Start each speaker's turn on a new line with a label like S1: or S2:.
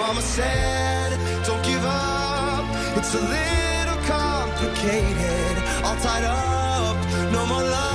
S1: Mama said, don't give up. It's a little complicated. All tied up, no more love.